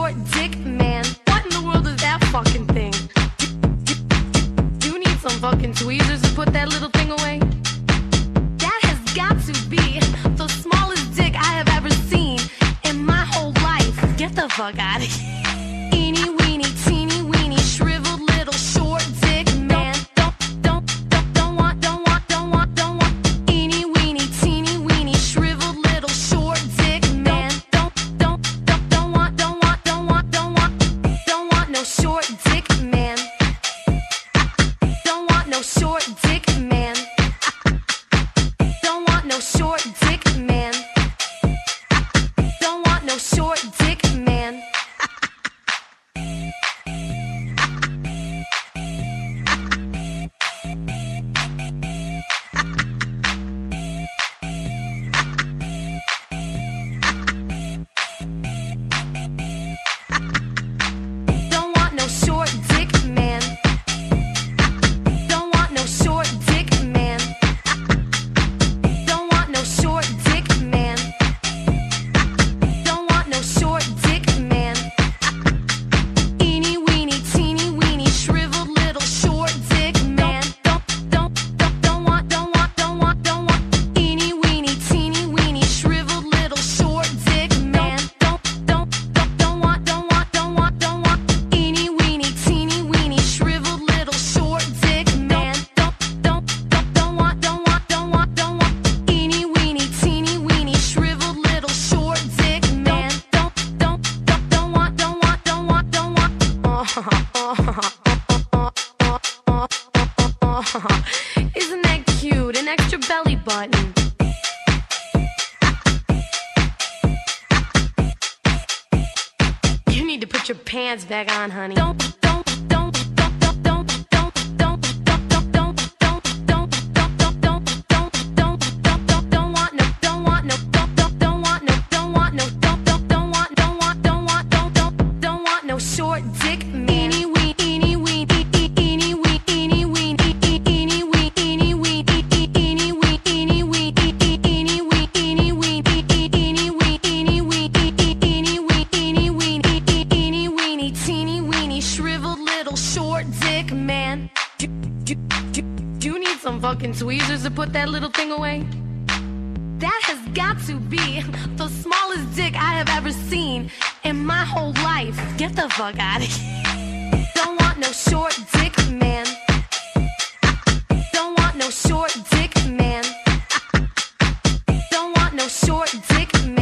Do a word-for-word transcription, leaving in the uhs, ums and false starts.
short dick, man. What in the world is that fucking thing? Do, do, do you need some fucking tweezers to put that little thing away? That has got to be the smallest dick I have ever seen in my whole life. Get the fuck out of here. Eeny weeny, teeny weeny, shriveled little short dick, man. Don't, don't, don't, don't want, don't want, don't want, don't want. Eeny weeny, teeny weeny, shriveled little short dick, man. Don't, don't, don't, don't want, don't want, don't want, don't want, don't want no short dick, man. Don't want no short dick, man. Don't want no short dick, man. Don't want no short dick, man. Don't want no short dick, man. Don't want no short dick, man. Don't want no short dick, man. Don't want no short dick, man. Eeny weeny, teeny weeny, shriveled little short dick, man. Don't, don't, don't, don't want, don't want, don't want, don't want. Eeny weeny, teeny weeny, shriveled little short dick, man. Don't, don't, don't, don't want, don't want, don't want, don't want. Eeny weeny, teeny weeny, shriveled little short dick, man. Don't, don't, don't, don't want, don't want, don't want, don't want. Eeny weeny, teeny weeny, shriveled little short dick, man. Don't, don't, don't, don't want, don't want, don't want, don't want. Isn't that cute? An extra belly button. You need to put your pants back on, honey. Don't, don't, don't, don't, don't, don't, don't, don't, don't, don't, don't, don't, don't, don't, don't, don't, don't, don't, don't want no, don't want no, don't, don't, don't want no, don't want no, don't, don't, don't want, don't want, don't want, don't, don't, don't want no short dick, man. Eeny wee, eeny wee, eeny wee, eeny wee, eeny wee, eeny wee, eeny wee, eeny wee, eeny wee, eeny wee, eeny wee, eeny wee, eeny wee, eeny wee, eeny weeny, teeny weeny, shriveled little short dick, man. Do, do, do, do you need some fucking tweezers to put that little thing away? That has got to be the smallest dick I have ever seen in my whole life. Get the fuck out of here. Don't want no short dick, man. Don't want no short dick, man. Don't want no short dick, man.